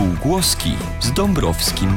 Spółgłoski z Dąbrowskim.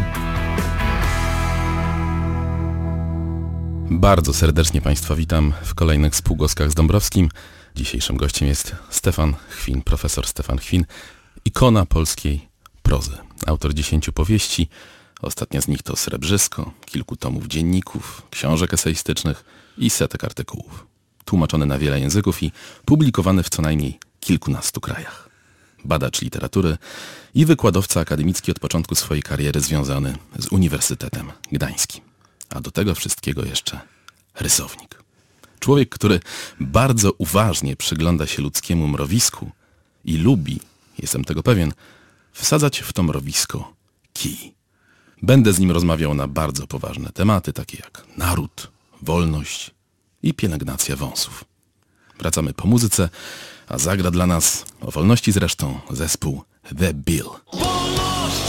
Bardzo serdecznie Państwa witam w kolejnych Spółgłoskach z Dąbrowskim. Dzisiejszym gościem jest Stefan Chwin, profesor Stefan Chwin, ikona polskiej prozy. Autor 10 powieści, ostatnia z nich to Srebrzysko, kilku tomów dzienników, książek eseistycznych i setek artykułów. Tłumaczony na wiele języków i publikowany w co najmniej kilkunastu krajach. Badacz literatury i wykładowca akademicki od początku swojej kariery związany z Uniwersytetem Gdańskim. A do tego wszystkiego jeszcze rysownik. Człowiek, który bardzo uważnie przygląda się ludzkiemu mrowisku i lubi, jestem tego pewien, wsadzać w to mrowisko kij. Będę z nim rozmawiał na bardzo poważne tematy, takie jak naród, wolność i pielęgnacja wąsów. Wracamy po muzyce, a zagra dla nas, o wolności zresztą, zespół The Bill. Wolność!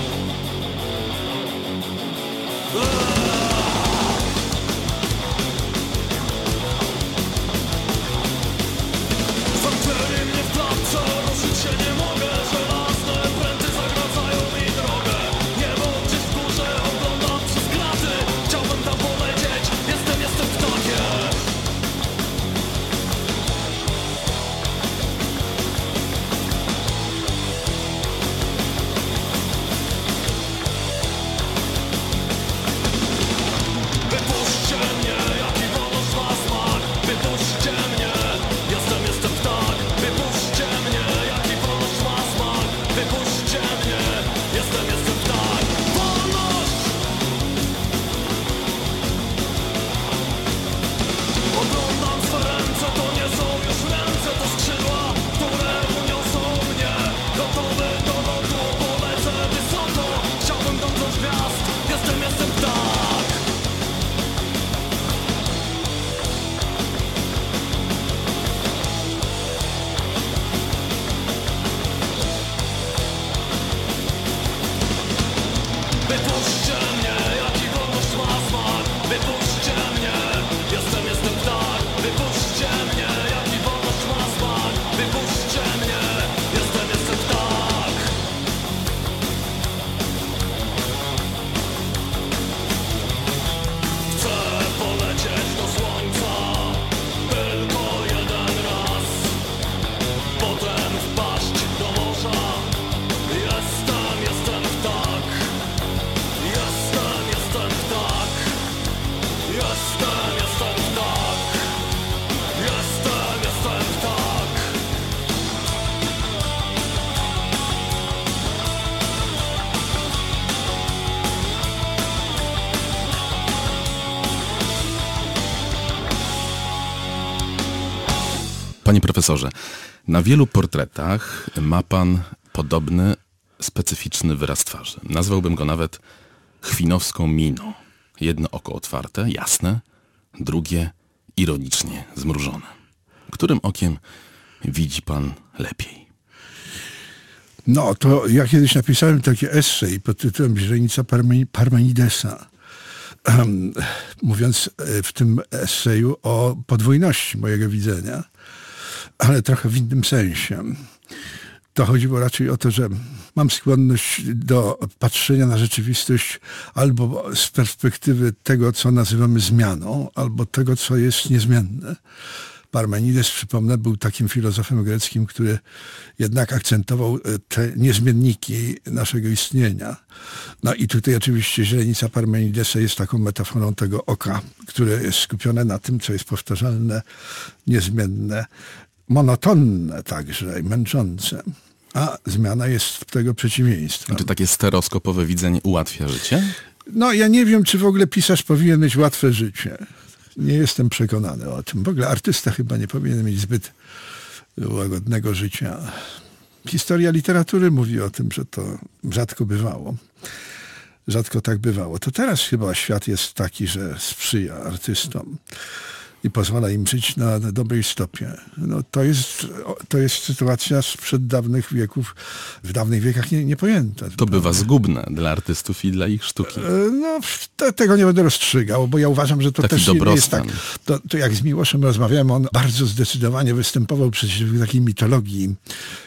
Zamknęli mnie w klatce, ruszyć się nie mogę. Żelazne pręty zagradzają mi drogę. Niebo gdzieś w górze oglądam przez kraty. Chciałbym tam polecieć, jestem ptakiem. Wypuśćcie mnie, jaki wolność ma smak. Wypuśćcie mnie, jestem ptak. Wypuśćcie mnie, jaki wolność ma smak. Wypuśćcie mnie, jestem ptak. Wolność! Oglądam swe ręce, to nie są już ręce, to skrzydła, które uniosą mnie. Gotowy do lotu, polecę wysoko. Chciałbym dotknąć gwiazd, jestem ptak. Wypuśćcie mnie, jaki wolność ma smak. Wypuśćcie mnie, jestem ptak. Wypuśćcie mnie, jaki wolność ma smak. Wypuśćcie mnie, jestem ptak. Chcę polecieć do słońca tylko jeden raz, potem wpaść do morza. Jestem ptak. Jestem ptak. Jestem ptak. Jestem ptak. Panie profesorze, na wielu portretach ma pan podobny, specyficzny wyraz twarzy. Nazwałbym go nawet chwinowską miną. Jedno oko otwarte, jasne, drugie ironicznie zmrużone. Którym okiem widzi pan lepiej? No, to ja kiedyś napisałem takie essay pod tytułem Źrenica Parmenidesa, mówiąc w tym essayu o podwójności mojego widzenia, ale trochę w innym sensie. To chodziło raczej o to, że mam skłonność do patrzenia na rzeczywistość albo z perspektywy tego, co nazywamy zmianą, albo tego, co jest niezmienne. Parmenides, przypomnę, był takim filozofem greckim, który jednak akcentował te niezmienniki naszego istnienia. No i tutaj oczywiście źrenica Parmenidesa jest taką metaforą tego oka, które jest skupione na tym, co jest powtarzalne, niezmienne, monotonne także i męczące. A zmiana jest tego przeciwieństwem. Czy takie stereoskopowe widzenie ułatwia życie? No ja nie wiem, czy w ogóle pisarz powinien mieć łatwe życie. Nie jestem przekonany o tym. W ogóle artysta chyba nie powinien mieć zbyt łagodnego życia. Historia literatury mówi o tym, że to rzadko bywało. Rzadko tak bywało. To teraz chyba świat jest taki, że sprzyja artystom i pozwala im żyć na dobrej stopie. No, to jest sytuacja sprzed dawnych wieków, w dawnych wiekach niepojęta. To bywa zgubne dla artystów i dla ich sztuki. No, tego nie będę rozstrzygał, bo ja uważam, że to taki też nie jest tak. dobrostan. To jak z Miłoszem rozmawiałem, on bardzo zdecydowanie występował przeciw takiej mitologii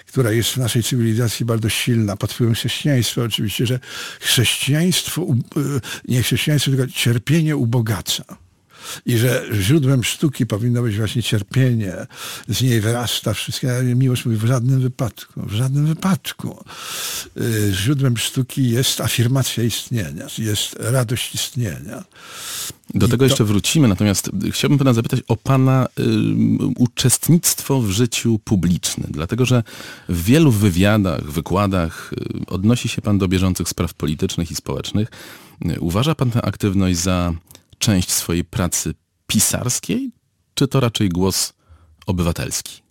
która jest w naszej cywilizacji bardzo silna, pod wpływem chrześcijaństwa oczywiście, że chrześcijaństwo, nie chrześcijaństwo, tylko cierpienie ubogaca. I że źródłem sztuki powinno być właśnie cierpienie, z niej wyrasta wszystko. Miłosz mówi, w żadnym wypadku. Źródłem sztuki jest afirmacja istnienia, jest radość istnienia. Do tego jeszcze wrócimy, natomiast chciałbym pana zapytać o pana uczestnictwo w życiu publicznym, dlatego że w wielu wywiadach, wykładach odnosi się pan do bieżących spraw politycznych i społecznych. Uważa pan tę aktywność za część swojej pracy pisarskiej, czy to raczej głos obywatelski?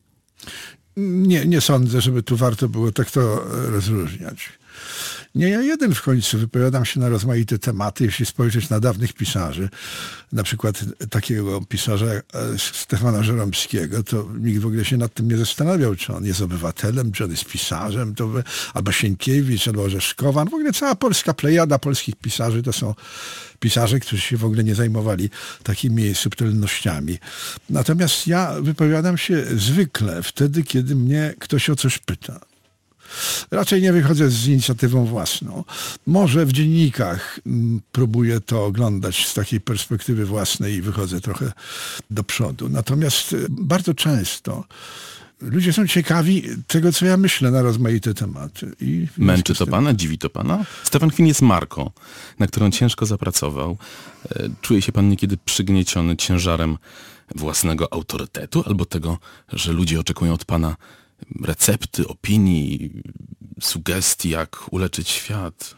Nie sądzę, żeby tu warto było tak to rozróżniać. Nie ja jeden w końcu wypowiadam się na rozmaite tematy. Jeśli spojrzeć na dawnych pisarzy, na przykład takiego pisarza Stefana Żeromskiego, to nikt w ogóle się nad tym nie zastanawiał, czy on jest obywatelem, czy on jest pisarzem, albo Sienkiewicz, albo Orzeszkowa. W ogóle cała polska plejada polskich pisarzy to są pisarze, którzy się w ogóle nie zajmowali takimi subtelnościami. Natomiast ja wypowiadam się zwykle wtedy, kiedy mnie ktoś o coś pyta. Raczej nie wychodzę z inicjatywą własną. Może w dziennikach próbuję to oglądać z takiej perspektywy własnej i wychodzę trochę do przodu. Natomiast bardzo często ludzie są ciekawi tego, co ja myślę na rozmaite tematy. Męczy to pana? Dziwi to pana? Stefan Chwin jest marką, na którą ciężko zapracował. Czuje się pan niekiedy przygnieciony ciężarem własnego autorytetu albo tego, że ludzie oczekują od pana recepty, opinii, sugestii, jak uleczyć świat?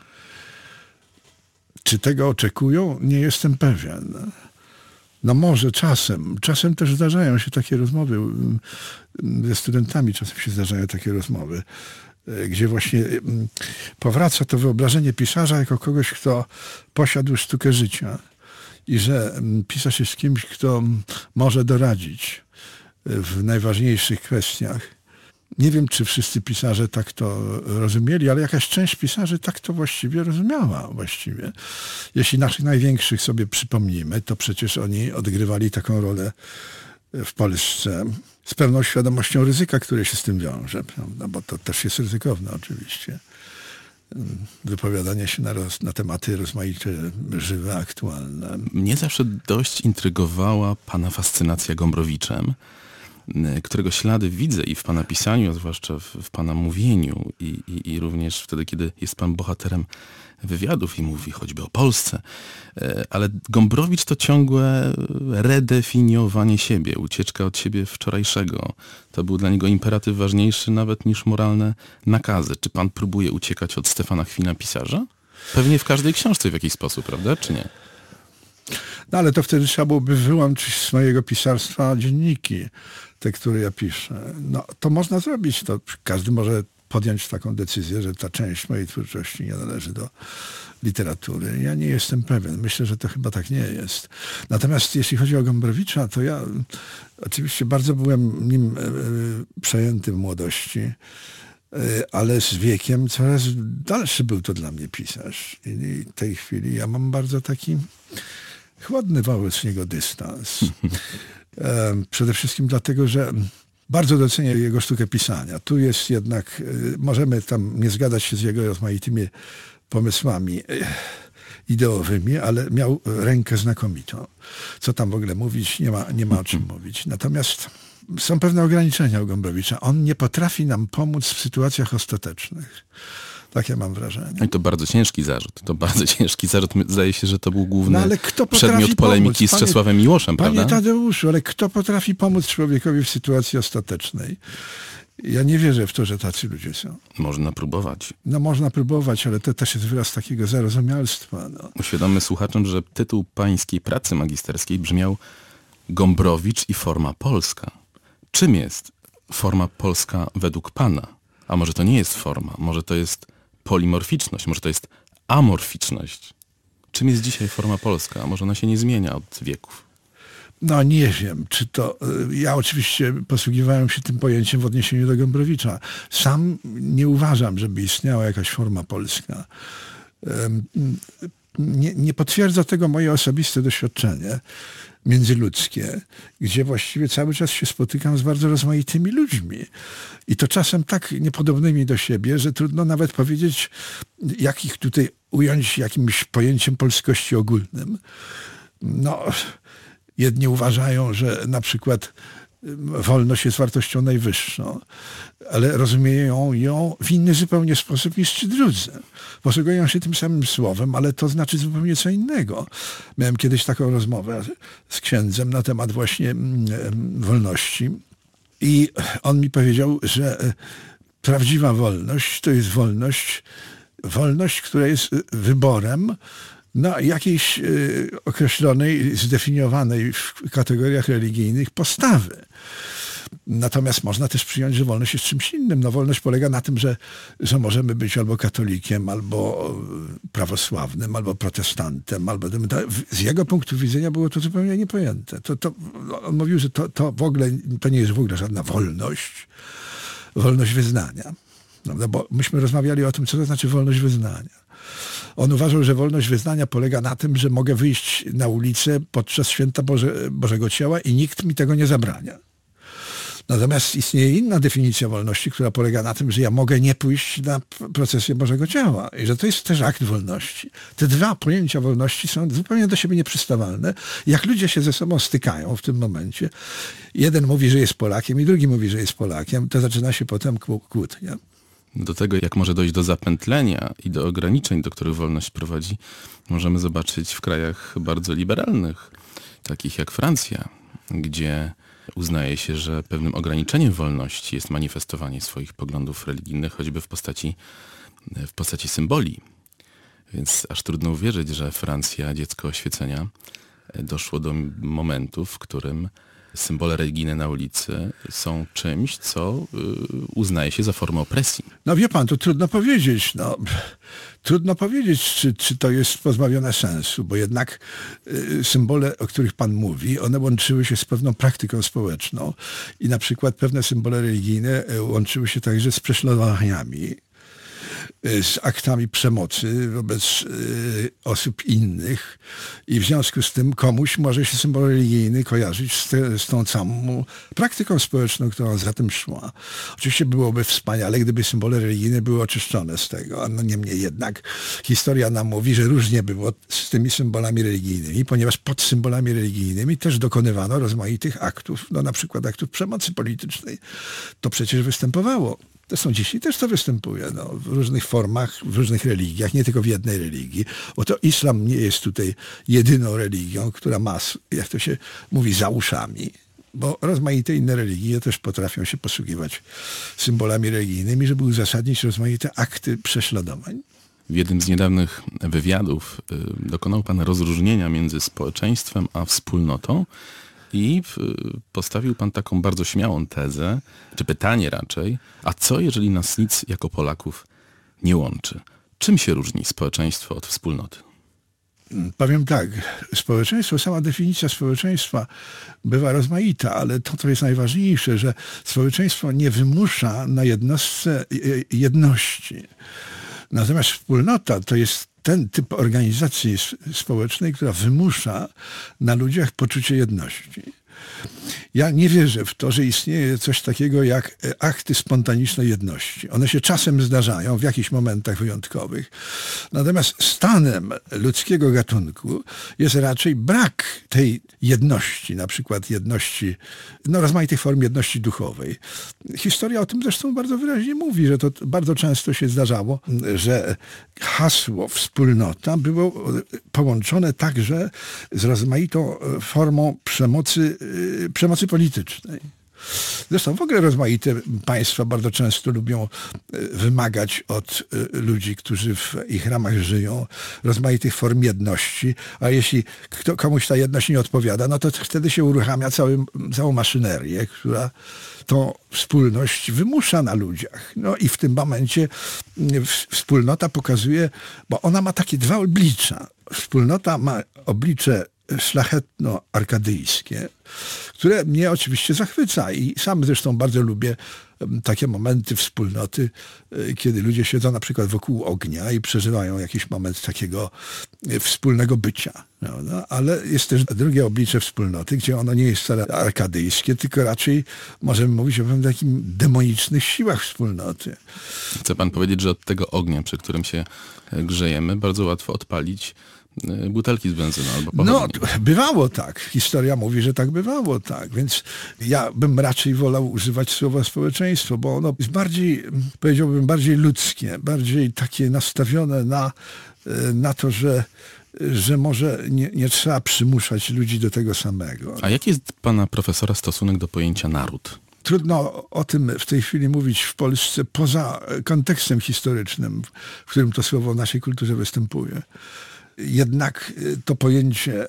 Czy tego oczekują? Nie jestem pewien. No może czasem. Czasem też zdarzają się takie rozmowy. Ze studentami czasem się zdarzają takie rozmowy, gdzie właśnie powraca to wyobrażenie pisarza jako kogoś, kto posiadł sztukę życia i że pisarz jest kimś, kto może doradzić w najważniejszych kwestiach. Nie wiem, czy wszyscy pisarze tak to rozumieli, ale jakaś część pisarzy tak to właściwie rozumiała. Jeśli naszych największych sobie przypomnimy, to przecież oni odgrywali taką rolę w Polsce z pewną świadomością ryzyka, które się z tym wiąże, prawda? Bo to też jest ryzykowne oczywiście. Wypowiadanie się na tematy rozmaite, żywe, aktualne. Mnie zawsze dość intrygowała pana fascynacja Gombrowiczem, którego ślady widzę i w pana pisaniu, a zwłaszcza w pana mówieniu i również wtedy, kiedy jest pan bohaterem wywiadów i mówi choćby o Polsce. Ale Gombrowicz to ciągłe redefiniowanie siebie, ucieczka od siebie wczorajszego. To był dla niego imperatyw ważniejszy nawet niż moralne nakazy. Czy pan próbuje uciekać od Stefana Chwina, pisarza? Pewnie w każdej książce w jakiś sposób, prawda, czy nie? No ale to wtedy trzeba byłoby wyłączyć z mojego pisarstwa dzienniki, te, które ja piszę. No to można zrobić, to każdy może podjąć taką decyzję, że ta część mojej twórczości nie należy do literatury. Ja nie jestem pewien. Myślę, że to chyba tak nie jest. Natomiast jeśli chodzi o Gombrowicza, to ja oczywiście bardzo byłem nim przejęty w młodości, ale z wiekiem coraz dalszy był to dla mnie pisarz. I w tej chwili ja mam bardzo taki chłodny wobec niego dystans. Przede wszystkim dlatego, że bardzo docenię jego sztukę pisania. Tu jest jednak, możemy tam nie zgadzać się z jego rozmaitymi pomysłami ideowymi, ale miał rękę znakomitą. Co tam w ogóle mówić, nie ma o czym mówić. Natomiast są pewne ograniczenia u Gombrowicza. On nie potrafi nam pomóc w sytuacjach ostatecznych. Takie mam wrażenie. I to bardzo ciężki zarzut. Zdaje się, że to był główny przedmiot polemiki z Czesławem Miłoszem, prawda? Panie Tadeuszu, ale kto potrafi pomóc człowiekowi w sytuacji ostatecznej? Ja nie wierzę w to, że tacy ludzie są. Można próbować. No można próbować, ale to też jest wyraz takiego zarozumialstwa. No. Uświadommy słuchaczom, że tytuł pańskiej pracy magisterskiej brzmiał Gombrowicz i forma polska. Czym jest forma polska według pana? A może to nie jest forma, może to jest polimorficzność, może to jest amorficzność. Czym jest dzisiaj forma polska? A może ona się nie zmienia od wieków? No nie wiem, czy to... Ja oczywiście posługiwałem się tym pojęciem w odniesieniu do Gombrowicza. Sam nie uważam, żeby istniała jakaś forma polska. nie potwierdza tego moje osobiste doświadczenie międzyludzkie, gdzie właściwie cały czas się spotykam z bardzo rozmaitymi ludźmi. I to czasem tak niepodobnymi do siebie, że trudno nawet powiedzieć, jak ich tutaj ująć jakimś pojęciem polskości ogólnym. No, jedni uważają, że na przykład wolność jest wartością najwyższą, ale rozumieją ją w inny zupełnie sposób niż ci drudzy. Posługują się tym samym słowem, ale to znaczy zupełnie co innego. Miałem kiedyś taką rozmowę z księdzem na temat właśnie wolności i on mi powiedział, że prawdziwa wolność to jest wolność, która jest wyborem jakiejś określonej, zdefiniowanej w kategoriach religijnych postawy. Natomiast można też przyjąć, że wolność jest czymś innym. No, wolność polega na tym, że możemy być albo katolikiem, albo prawosławnym, albo protestantem, albo... Z jego punktu widzenia było to zupełnie niepojęte. On mówił, że to w ogóle, to nie jest w ogóle żadna wolność wyznania. No, bo myśmy rozmawiali o tym, co to znaczy wolność wyznania. On uważał, że wolność wyznania polega na tym, że mogę wyjść na ulicę podczas święta Bożego Ciała i nikt mi tego nie zabrania. Natomiast istnieje inna definicja wolności, która polega na tym, że ja mogę nie pójść na procesję Bożego Ciała i że to jest też akt wolności. Te dwa pojęcia wolności są zupełnie do siebie nieprzystawalne. Jak ludzie się ze sobą stykają w tym momencie, jeden mówi, że jest Polakiem i drugi mówi, że jest Polakiem, to zaczyna się potem kłótnia. Do tego, jak może dojść do zapętlenia i do ograniczeń, do których wolność prowadzi, możemy zobaczyć w krajach bardzo liberalnych, takich jak Francja, gdzie uznaje się, że pewnym ograniczeniem wolności jest manifestowanie swoich poglądów religijnych, choćby w postaci symboli. Więc aż trudno uwierzyć, że Francja, dziecko oświecenia, doszło do momentu, w którym symbole religijne na ulicy są czymś, co uznaje się za formę opresji. No wie pan, to trudno powiedzieć. Trudno powiedzieć, czy to jest pozbawione sensu, bo jednak symbole, o których pan mówi, one łączyły się z pewną praktyką społeczną i na przykład pewne symbole religijne łączyły się także z prześladowaniami, z aktami przemocy wobec osób innych i w związku z tym komuś może się symbol religijny kojarzyć z tą całą praktyką społeczną, która za tym szła. Oczywiście byłoby wspaniale, gdyby symbole religijne były oczyszczone z tego, no niemniej jednak historia nam mówi, że różnie było z tymi symbolami religijnymi, ponieważ pod symbolami religijnymi też dokonywano rozmaitych aktów, no na przykład aktów przemocy politycznej. To przecież występowało. Zresztą dzisiaj też to występuje w różnych formach, w różnych religiach, nie tylko w jednej religii, bo to islam nie jest tutaj jedyną religią, która ma, jak to się mówi, za uszami, bo rozmaite inne religie też potrafią się posługiwać symbolami religijnymi, żeby uzasadnić rozmaite akty prześladowań. W jednym z niedawnych wywiadów dokonał pan rozróżnienia między społeczeństwem a wspólnotą i postawił pan taką bardzo śmiałą tezę, czy pytanie raczej, a co jeżeli nas nic jako Polaków nie łączy? Czym się różni społeczeństwo od wspólnoty? Powiem tak, społeczeństwo, sama definicja społeczeństwa bywa rozmaita, ale to jest najważniejsze, że społeczeństwo nie wymusza na jednostce jedności. Natomiast wspólnota to jest ten typ organizacji społecznej, która wymusza na ludziach poczucie jedności. Ja nie wierzę w to, że istnieje coś takiego jak akty spontanicznej jedności. One się czasem zdarzają w jakichś momentach wyjątkowych. Natomiast stanem ludzkiego gatunku jest raczej brak tej jedności, na przykład jedności, rozmaitych form jedności duchowej. Historia o tym zresztą bardzo wyraźnie mówi, że to bardzo często się zdarzało, że hasło wspólnota było połączone także z rozmaitą formą przemocy politycznej. Zresztą w ogóle rozmaite państwa bardzo często lubią wymagać od ludzi, którzy w ich ramach żyją, rozmaitych form jedności, a jeśli komuś ta jedność nie odpowiada, no to wtedy się uruchamia całą maszynerię, która tą wspólność wymusza na ludziach. No i w tym momencie wspólnota pokazuje, bo ona ma takie dwa oblicza. Wspólnota ma oblicze szlachetno-arkadyjskie, które mnie oczywiście zachwyca i sam zresztą bardzo lubię takie momenty wspólnoty, kiedy ludzie siedzą na przykład wokół ognia i przeżywają jakiś moment takiego wspólnego bycia. Prawda? Ale jest też drugie oblicze wspólnoty, gdzie ono nie jest wcale arkadyjskie, tylko raczej możemy mówić o pewnych takim demonicznych siłach wspólnoty. Chce pan powiedzieć, że od tego ognia, przy którym się grzejemy, bardzo łatwo odpalić butelki z benzyną albo pochodnie. Bywało tak. Historia mówi, że tak bywało, tak. Więc ja bym raczej wolał używać słowa społeczeństwo, bo ono jest bardziej, powiedziałbym, bardziej ludzkie, bardziej takie nastawione na to, że może nie trzeba przymuszać ludzi do tego samego. A jaki jest pana profesora stosunek do pojęcia naród? Trudno o tym w tej chwili mówić w Polsce poza kontekstem historycznym, w którym to słowo w naszej kulturze występuje. Jednak to pojęcie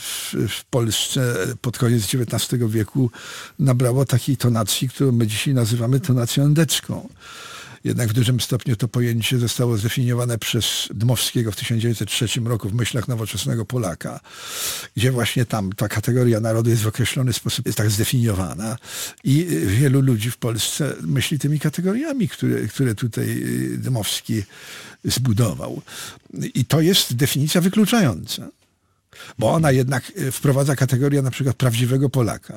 w Polsce pod koniec XIX wieku nabrało takiej tonacji, którą my dzisiaj nazywamy tonacją endecką. Jednak w dużym stopniu to pojęcie zostało zdefiniowane przez Dmowskiego w 1903 roku w Myślach nowoczesnego Polaka, gdzie właśnie tam ta kategoria narodu jest w określony sposób tak zdefiniowana i wielu ludzi w Polsce myśli tymi kategoriami, które tutaj Dmowski zbudował. I to jest definicja wykluczająca, bo ona jednak wprowadza kategorię na przykład prawdziwego Polaka.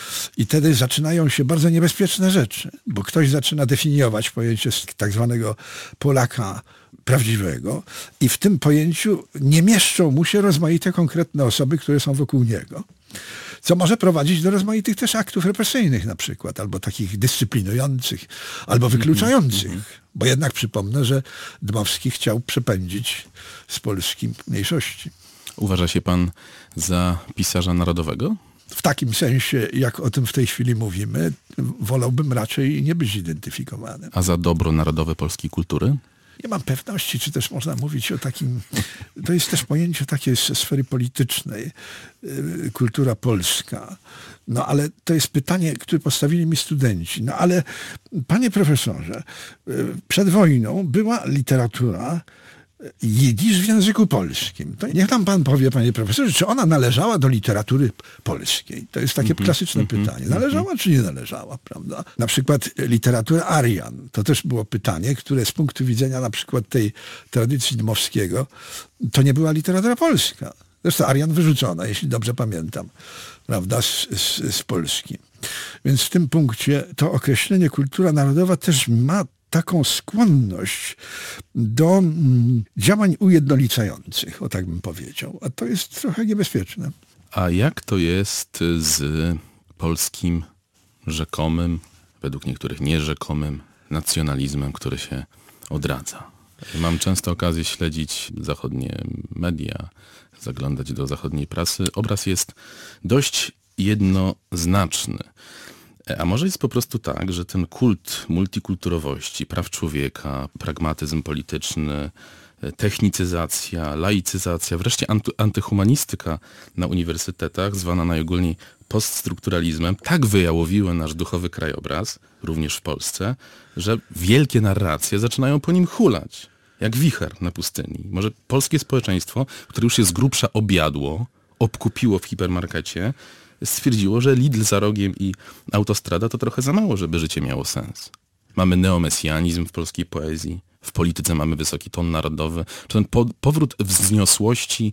I wtedy zaczynają się bardzo niebezpieczne rzeczy, bo ktoś zaczyna definiować pojęcie tak zwanego Polaka prawdziwego i w tym pojęciu nie mieszczą mu się rozmaite konkretne osoby, które są wokół niego. Co może prowadzić do rozmaitych też aktów represyjnych na przykład, albo takich dyscyplinujących, albo wykluczających. Bo jednak przypomnę, że Dmowski chciał przepędzić z Polski mniejszości. Uważa się pan za pisarza narodowego? W takim sensie, jak o tym w tej chwili mówimy, wolałbym raczej nie być identyfikowany. A za dobro narodowe polskiej kultury? Nie mam pewności, czy też można mówić o takim... To jest też pojęcie takie ze sfery politycznej. Kultura polska. No ale to jest pytanie, które postawili mi studenci. No ale, panie profesorze, przed wojną była literatura jidysz w języku polskim. To niech nam pan powie, panie profesorze, czy ona należała do literatury polskiej? To jest takie klasyczne pytanie. Należała czy nie należała, prawda? Na przykład literatura Arian. To też było pytanie, które z punktu widzenia na przykład tej tradycji Dmowskiego, to nie była literatura polska. Zresztą Arian wyrzucona, jeśli dobrze pamiętam, prawda, z Polski. Więc w tym punkcie to określenie kultura narodowa też ma taką skłonność do działań ujednolicających, o tak bym powiedział. A to jest trochę niebezpieczne. A jak to jest z polskim rzekomym, według niektórych nierzekomym nacjonalizmem, który się odradza? Mam często okazję śledzić zachodnie media, zaglądać do zachodniej prasy. Obraz jest dość jednoznaczny. A może jest po prostu tak, że ten kult multikulturowości, praw człowieka, pragmatyzm polityczny, technicyzacja, laicyzacja, wreszcie antyhumanistyka na uniwersytetach, zwana najogólniej poststrukturalizmem, tak wyjałowiły nasz duchowy krajobraz, również w Polsce, że wielkie narracje zaczynają po nim hulać, jak wicher na pustyni. Może polskie społeczeństwo, które już się z grubsza objadło, obkupiło w hipermarkecie, stwierdziło, że Lidl za rogiem i autostrada to trochę za mało, żeby życie miało sens. Mamy neomesjanizm w polskiej poezji, w polityce mamy wysoki ton narodowy. Czy ten powrót wzniosłości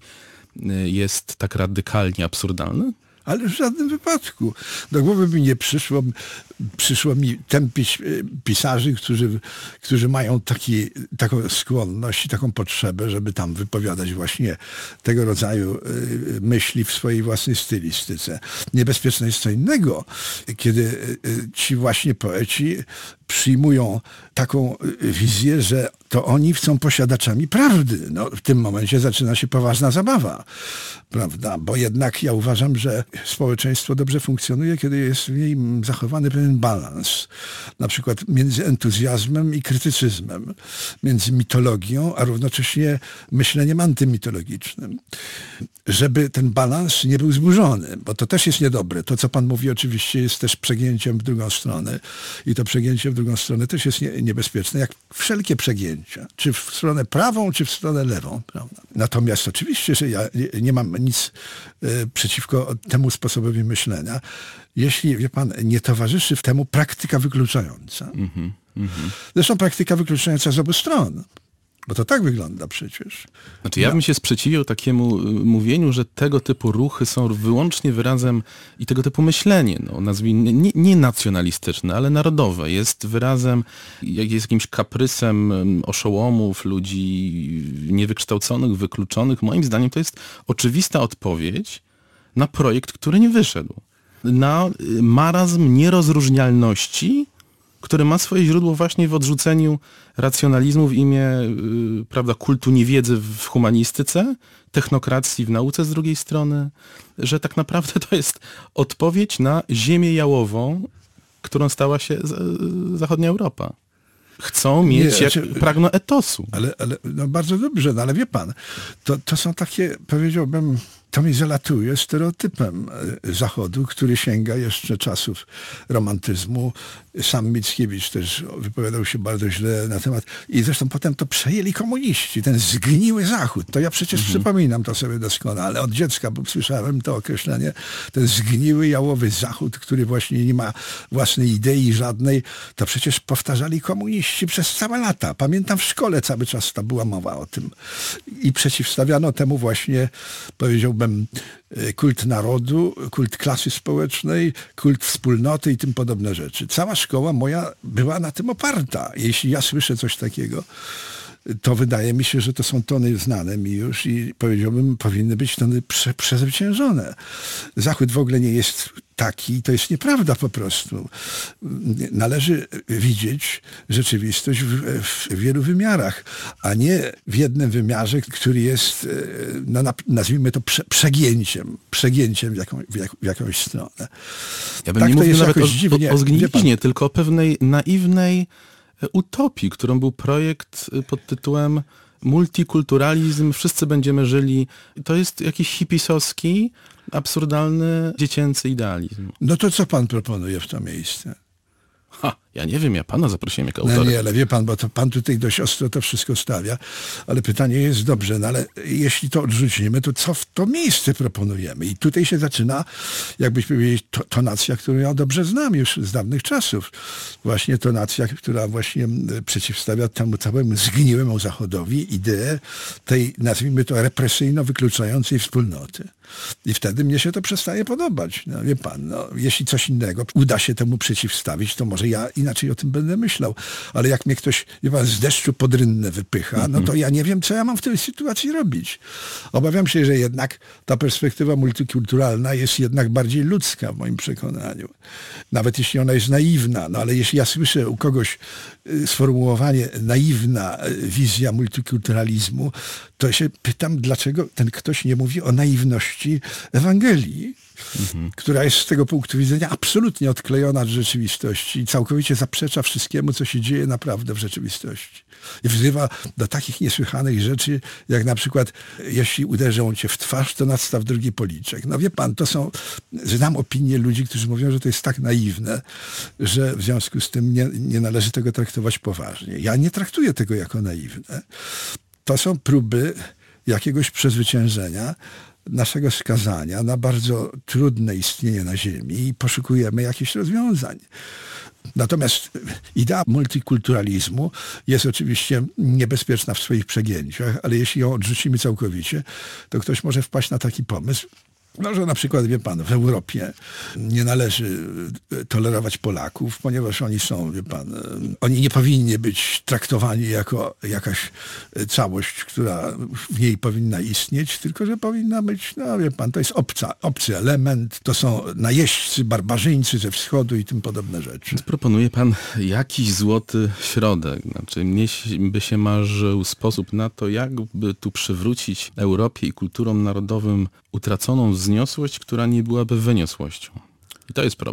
jest tak radykalnie absurdalny? Ale w żadnym wypadku. Do głowy mi nie przyszło mi tępić pisarzy, którzy mają taką skłonność i taką potrzebę, żeby tam wypowiadać właśnie tego rodzaju myśli w swojej własnej stylistyce. Niebezpieczne jest co innego, kiedy ci właśnie poeci przyjmują taką wizję, że to oni są posiadaczami prawdy. No, w tym momencie zaczyna się poważna zabawa, prawda? Bo jednak ja uważam, że społeczeństwo dobrze funkcjonuje, kiedy jest w nim zachowany pewien balans. Na przykład między entuzjazmem i krytycyzmem, między mitologią, a równocześnie myśleniem antymitologicznym. Żeby ten balans nie był zburzony, bo to też jest niedobre. To, co pan mówi, oczywiście jest też przegięciem w drugą stronę i to przegięcie w drugą stronę też jest niebezpieczne, jak wszelkie przegięcia, czy w stronę prawą, czy w stronę lewą. Prawda? Natomiast oczywiście, że ja nie mam nic przeciwko temu sposobowi myślenia, jeśli, wie pan, nie towarzyszy temu praktyka wykluczająca. Zresztą praktyka wykluczająca z obu stron. Bo to tak wygląda przecież. Znaczy ja bym się sprzeciwiał takiemu mówieniu, że tego typu ruchy są wyłącznie wyrazem i tego typu myślenie, no, nazwijmy, nie nacjonalistyczne, ale narodowe, jest wyrazem, jest jakimś kaprysem oszołomów, ludzi niewykształconych, wykluczonych. Moim zdaniem to jest oczywista odpowiedź na projekt, który nie wyszedł. Na marazm nierozróżnialności, który ma swoje źródło właśnie w odrzuceniu racjonalizmu w imię, prawda, kultu niewiedzy w humanistyce, technokracji w nauce z drugiej strony, że tak naprawdę to jest odpowiedź na ziemię jałową, którą stała się zachodnia Europa. Chcą mieć, pragną etosu. Ale no bardzo dobrze, no ale wie pan, to są takie, powiedziałbym, to mi zalatuje stereotypem Zachodu, który sięga jeszcze czasów romantyzmu. Sam Mickiewicz też wypowiadał się bardzo źle na temat. I zresztą potem to przejęli komuniści, ten zgniły Zachód. To ja przecież przypominam to sobie doskonale. Od dziecka słyszałem to określenie, ten zgniły jałowy Zachód, który właśnie nie ma własnej idei żadnej. To przecież powtarzali komuniści przez całe lata. Pamiętam, w szkole cały czas ta była mowa o tym. I przeciwstawiano temu właśnie, powiedziałbym, kult narodu, kult klasy społecznej, kult wspólnoty i tym podobne rzeczy. Cała szkoła moja była na tym oparta. Jeśli ja słyszę coś takiego, to wydaje mi się, że to są tony znane mi już i powiedziałbym, powinny być tony przezwyciężone. Zachód w ogóle nie jest taki, to jest nieprawda po prostu. Należy widzieć rzeczywistość w wielu wymiarach, a nie w jednym wymiarze, który jest, no, nazwijmy to przegięciem w jakąś stronę. Ja bym tak nie mówił nawet dziwnie, o zgniliźnie, tylko o pewnej naiwnej utopii, którą był projekt pod tytułem multikulturalizm, wszyscy będziemy żyli. To jest jakiś hipisowski, absurdalny, dziecięcy idealizm. No to co pan proponuje w to miejsce? Ja nie wiem, ja pana zaprosiłem jako autora. No nie, ale wie pan, bo to pan tutaj dość ostro to wszystko stawia, ale pytanie jest dobrze, no ale jeśli to odrzucimy, to co w to miejsce proponujemy? I tutaj się zaczyna, jakbyśmy powiedzieli, tonacja, którą ja dobrze znam już z dawnych czasów. Właśnie tonacja, która właśnie przeciwstawia temu całemu zgniłemu Zachodowi ideę tej, nazwijmy to, represyjno-wykluczającej wspólnoty. I wtedy mnie się to przestaje podobać. No, wie pan, no, jeśli coś innego uda się temu przeciwstawić, to może ja inaczej o tym będę myślał. Ale jak mnie ktoś, wie pan, z deszczu pod rynnę wypycha, no to ja nie wiem, co ja mam w tej sytuacji robić. Obawiam się, że jednak ta perspektywa multikulturalna jest jednak bardziej ludzka w moim przekonaniu. Nawet jeśli ona jest naiwna, no ale jeśli ja słyszę u kogoś sformułowanie naiwna wizja multikulturalizmu, to się pytam, dlaczego ten ktoś nie mówi o naiwności Ewangelii, która jest z tego punktu widzenia absolutnie odklejona od rzeczywistości i całkowicie zaprzecza wszystkiemu, co się dzieje naprawdę w rzeczywistości. I wzywa do takich niesłychanych rzeczy, jak na przykład, jeśli uderzą cię w twarz, to nadstaw drugi policzek. No wie pan, to są, znam opinię ludzi, którzy mówią, że to jest tak naiwne, że w związku z tym nie należy tego traktować poważnie. Ja nie traktuję tego jako naiwne. To są próby jakiegoś przezwyciężenia naszego skazania na bardzo trudne istnienie na Ziemi i poszukujemy jakichś rozwiązań. Natomiast idea multikulturalizmu jest oczywiście niebezpieczna w swoich przegięciach, ale jeśli ją odrzucimy całkowicie, to ktoś może wpaść na taki pomysł, no, że na przykład, wie pan, w Europie nie należy tolerować Polaków, ponieważ oni są, wie pan, oni nie powinni być traktowani jako jakaś całość, która w niej powinna istnieć, tylko że powinna być, no wie pan, to jest obcy element, to są najeźdźcy, barbarzyńcy ze wschodu i tym podobne rzeczy. Proponuje pan jakiś złoty środek. Znaczy, mnie by się marzył sposób na to, jakby tu przywrócić Europie i kulturom narodowym utraconą wzniosłość, która nie byłaby wyniosłością. I to jest problem.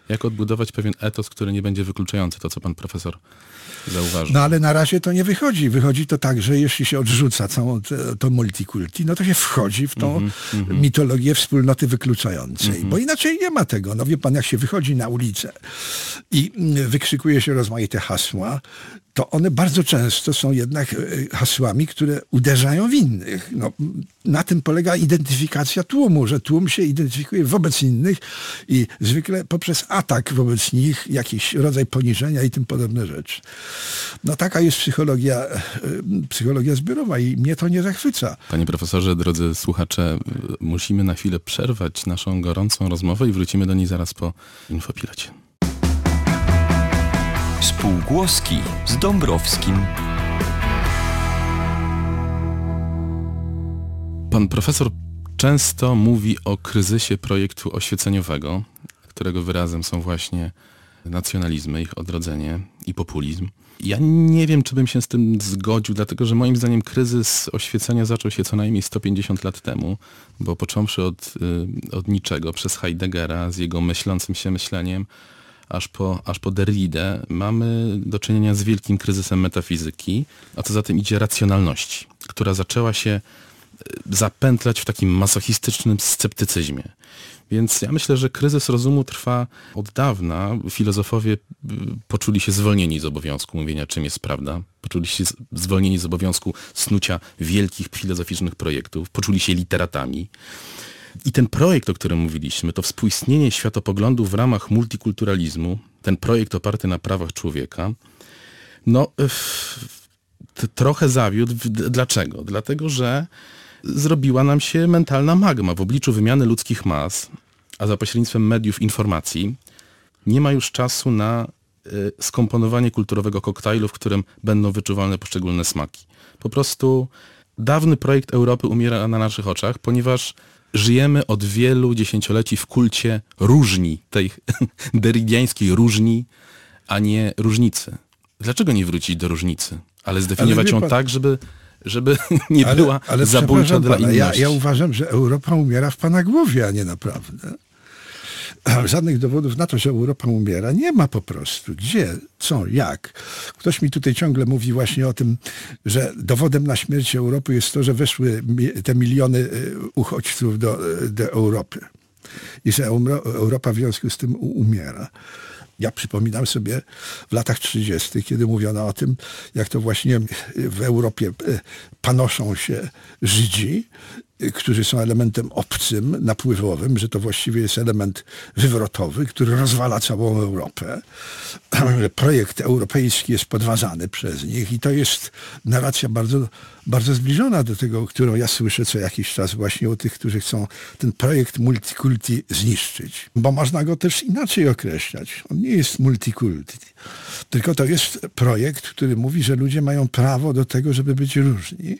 jak odbudować pewien etos, który nie będzie wykluczający, to co pan profesor zauważył. No ale na razie to nie wychodzi. Wychodzi to tak, że jeśli się odrzuca całą to multikulti, no to się wchodzi w tą mitologię wspólnoty wykluczającej. Bo inaczej nie ma tego. No wie pan, jak się wychodzi na ulicę i wykrzykuje się rozmaite hasła, to one bardzo często są jednak hasłami, które uderzają w innych. No, na tym polega identyfikacja tłumu, że tłum się identyfikuje wobec innych i zwykle poprzez atak wobec nich, jakiś rodzaj poniżenia i tym podobne rzeczy. No taka jest psychologia zbiorowa i mnie to nie zachwyca. Panie profesorze, drodzy słuchacze, musimy na chwilę przerwać naszą gorącą rozmowę i wrócimy do niej zaraz po infopilocie. Spółgłoski z Dąbrowskim. Pan profesor często mówi o kryzysie projektu oświeceniowego, którego wyrazem są właśnie nacjonalizmy, ich odrodzenie i populizm. Ja nie wiem, czy bym się z tym zgodził, dlatego że moim zdaniem kryzys oświecenia zaczął się co najmniej 150 lat temu, bo począwszy od niczego, przez Heideggera z jego myślącym się myśleniem, aż po Derridę, mamy do czynienia z wielkim kryzysem metafizyki, a co za tym idzie racjonalności, która zaczęła się zapętlać w takim masochistycznym sceptycyzmie. Więc ja myślę, że kryzys rozumu trwa od dawna. Filozofowie poczuli się zwolnieni z obowiązku mówienia, czym jest prawda. Poczuli się zwolnieni z obowiązku snucia wielkich filozoficznych projektów. Poczuli się literatami. I ten projekt, o którym mówiliśmy, to współistnienie światopoglądu w ramach multikulturalizmu, ten projekt oparty na prawach człowieka, no trochę zawiódł. Dlaczego? Dlatego, że zrobiła nam się mentalna magma w obliczu wymiany ludzkich mas, a za pośrednictwem mediów informacji nie ma już czasu na skomponowanie kulturowego koktajlu, w którym będą wyczuwalne poszczególne smaki. Po prostu dawny projekt Europy umiera na naszych oczach, ponieważ żyjemy od wielu dziesięcioleci w kulcie różni, tej derridiańskiej różni, a nie różnicy. Dlaczego nie wrócić do różnicy? Ale zdefiniować ją tak, żeby nie była zabójcza dla inności. Ja uważam, że Europa umiera w pana głowie, a nie naprawdę. Żadnych dowodów na to, że Europa umiera, nie ma po prostu. Gdzie, co, jak? Ktoś mi tutaj ciągle mówi właśnie o tym, że dowodem na śmierć Europy jest to, że weszły te miliony uchodźców do Europy i że Europa w związku z tym umiera. Ja przypominam sobie w latach 30., kiedy mówiono o tym, jak to właśnie w Europie panoszą się Żydzi, którzy są elementem obcym, napływowym, że to właściwie jest element wywrotowy, który rozwala całą Europę. Projekt europejski jest podważany przez nich i to jest narracja bardzo, bardzo zbliżona do tego, którą ja słyszę co jakiś czas właśnie o tych, którzy chcą ten projekt multikulti zniszczyć. Bo można go też inaczej określać. On nie jest multikulti, tylko to jest projekt, który mówi, że ludzie mają prawo do tego, żeby być różni.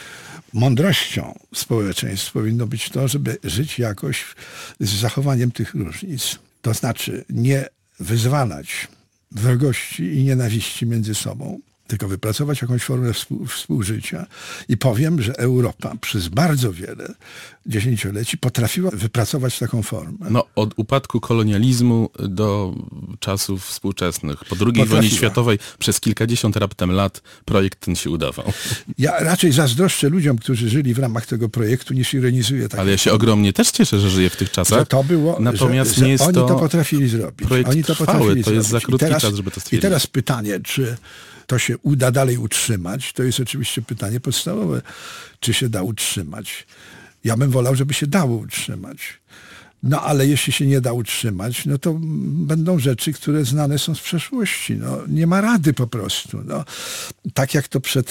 Mądrością społeczeństw powinno być to, żeby żyć jakoś z zachowaniem tych różnic. To znaczy nie wyzwalać wrogości i nienawiści między sobą, tylko wypracować jakąś formę współżycia. I powiem, że Europa przez bardzo wiele dziesięcioleci potrafiła wypracować taką formę. No, od upadku kolonializmu do czasów współczesnych. Po II wojnie światowej przez kilkadziesiąt raptem lat projekt ten się udawał. Ja raczej zazdroszczę ludziom, którzy żyli w ramach tego projektu, niż ironizuję. Ale ja się ogromnie też cieszę, że żyję w tych czasach. Że to było, natomiast że nie jest oni to potrafili zrobić. Projekt oni to trwały, potrafili to jest zrobić. za krótki czas, żeby to stwierdzić. I teraz pytanie, czy to się uda dalej utrzymać, to jest oczywiście pytanie podstawowe. Czy się da utrzymać? Ja bym wolał, żeby się dało utrzymać. No ale jeśli się nie da utrzymać, no to będą rzeczy, które znane są z przeszłości. No, nie ma rady po prostu. No, tak jak to przed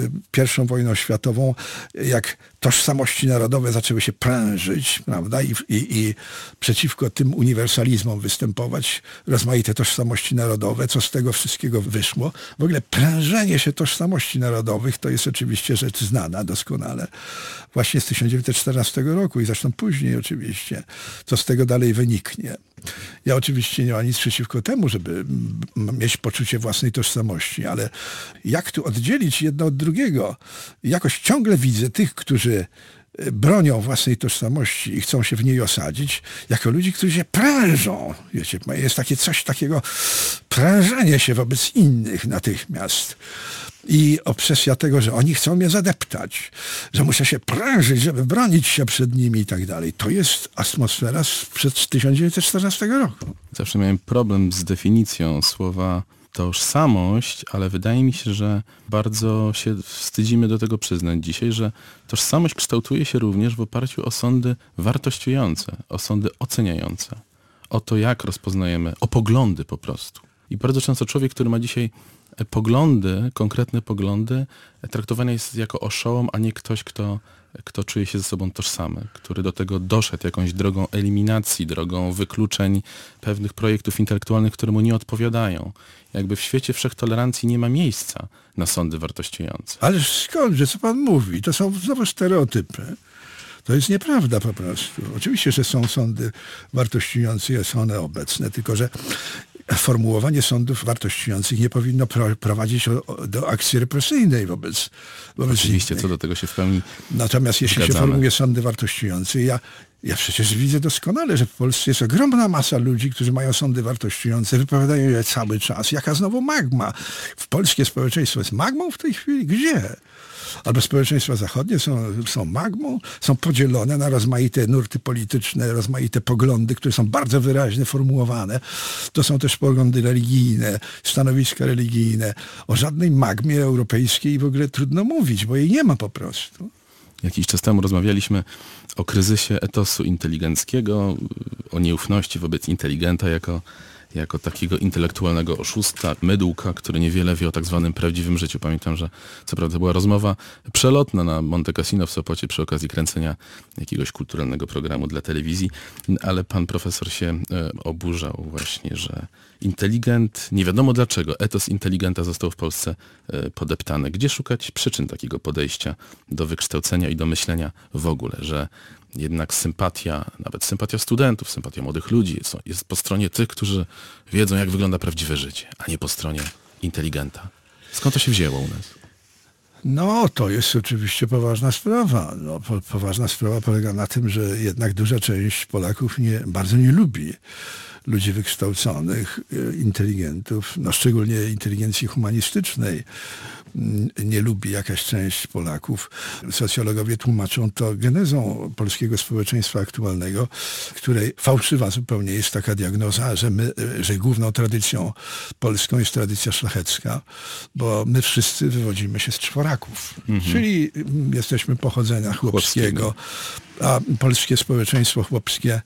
I wojną światową, jak tożsamości narodowe zaczęły się prężyć, prawda, i przeciwko tym uniwersalizmom występować, rozmaite tożsamości narodowe, co z tego wszystkiego wyszło. W ogóle prężenie się tożsamości narodowych to jest oczywiście rzecz znana doskonale. Właśnie z 1914 roku i zresztą później oczywiście. Co z tego dalej wyniknie. Ja oczywiście nie mam nic przeciwko temu, żeby mieć poczucie własnej tożsamości, ale jak tu oddzielić jedno od drugiego? Jakoś ciągle widzę tych, którzy bronią własnej tożsamości i chcą się w niej osadzić, jako ludzi, którzy się prężą. Wiecie, jest takie coś takiego, prężenie się wobec innych natychmiast. I obsesja tego, że oni chcą mnie zadeptać, że muszę się prężyć, żeby bronić się przed nimi i tak dalej. To jest atmosfera sprzed 1914 roku. Zawsze miałem problem z definicją słowa tożsamość, ale wydaje mi się, że bardzo się wstydzimy do tego przyznać dzisiaj, że tożsamość kształtuje się również w oparciu o sądy wartościujące, o sądy oceniające, o to, jak rozpoznajemy, o poglądy po prostu. I bardzo często człowiek, który ma dzisiaj poglądy, konkretne poglądy, traktowany jest jako oszołom, a nie ktoś, kto czuje się ze sobą tożsamy, który do tego doszedł jakąś drogą eliminacji, drogą wykluczeń pewnych projektów intelektualnych, które mu nie odpowiadają. Jakby w świecie wszechtolerancji nie ma miejsca na sądy wartościujące. Ależ skądże, co pan mówi? To są znowu stereotypy. To jest nieprawda po prostu. Oczywiście, że są sądy wartościujące i są one obecne, tylko że formułowanie sądów wartościujących nie powinno prowadzić do akcji represyjnej wobec Oczywiście, innych. co do tego się w pełni Natomiast jeśli się formuje sądy wartościujące, ja przecież widzę doskonale, że w Polsce jest ogromna masa ludzi, którzy mają sądy wartościujące, wypowiadają je cały czas. Jaka znowu magma? W polskie społeczeństwo jest magmą w tej chwili? Gdzie? Albo społeczeństwa zachodnie są magmą, są podzielone na rozmaite nurty polityczne, rozmaite poglądy, które są bardzo wyraźnie formułowane. To są też poglądy religijne, stanowiska religijne. O żadnej magmie europejskiej w ogóle trudno mówić, bo jej nie ma po prostu. Jakiś czas temu rozmawialiśmy o kryzysie etosu inteligenckiego, o nieufności wobec inteligenta jako takiego intelektualnego oszusta, mydłka, który niewiele wie o tak zwanym prawdziwym życiu. Pamiętam, że co prawda była rozmowa przelotna na Monte Cassino w Sopocie przy okazji kręcenia jakiegoś kulturalnego programu dla telewizji, ale pan profesor się oburzał właśnie, że inteligent, nie wiadomo dlaczego, etos inteligenta został w Polsce podeptany. Gdzie szukać przyczyn takiego podejścia do wykształcenia i do myślenia w ogóle, że jednak sympatia, nawet sympatia studentów, sympatia młodych ludzi jest po stronie tych, którzy wiedzą, jak wygląda prawdziwe życie, a nie po stronie inteligenta. Skąd to się wzięło u nas? No, to jest oczywiście poważna sprawa. Poważna sprawa polega na tym, że jednak duża część Polaków bardzo nie lubi ludzi wykształconych, inteligentów, no szczególnie inteligencji humanistycznej. Nie lubi jakaś część Polaków. Socjologowie tłumaczą to genezą polskiego społeczeństwa aktualnego, której fałszywa zupełnie jest taka diagnoza, że główną tradycją polską jest tradycja szlachecka, bo my wszyscy wywodzimy się z czworaków, czyli jesteśmy pochodzenia chłopskiego, a polskie społeczeństwo chłopskie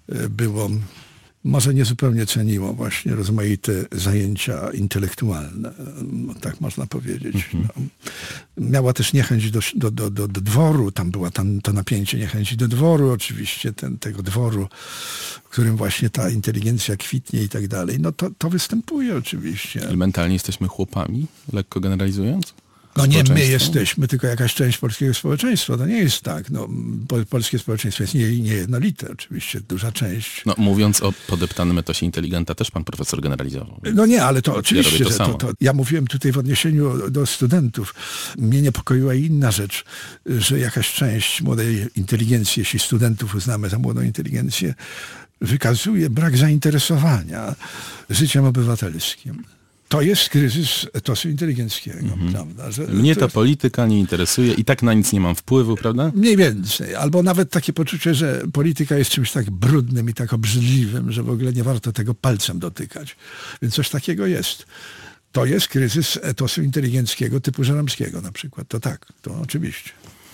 było może niezupełnie ceniło właśnie rozmaite zajęcia intelektualne, tak można powiedzieć. No. Miała też niechęć do dworu, tam była to napięcie niechęci do dworu oczywiście, tego dworu, w którym właśnie ta inteligencja kwitnie i tak dalej. No to występuje oczywiście. I mentalnie jesteśmy chłopami, lekko generalizując? No nie my jesteśmy, tylko jakaś część polskiego społeczeństwa. To nie jest tak. No, polskie społeczeństwo jest niejednolite oczywiście, duża część. No, mówiąc o podeptanym etosie inteligenta, też pan profesor generalizował. No nie, ale to oczywiście, ja że ja mówiłem tutaj w odniesieniu do studentów. Mnie niepokoiła inna rzecz, że jakaś część młodej inteligencji, jeśli studentów uznamy za młodą inteligencję, wykazuje brak zainteresowania życiem obywatelskim. To jest kryzys etosu inteligenckiego, prawda? Mnie ta polityka nie interesuje i tak na nic nie mam wpływu, prawda? Mniej więcej. Albo nawet takie poczucie, że polityka jest czymś tak brudnym i tak obrzydliwym, że w ogóle nie warto tego palcem dotykać. Więc coś takiego jest. To jest kryzys etosu inteligenckiego typu Żeromskiego na przykład. To tak, to oczywiście.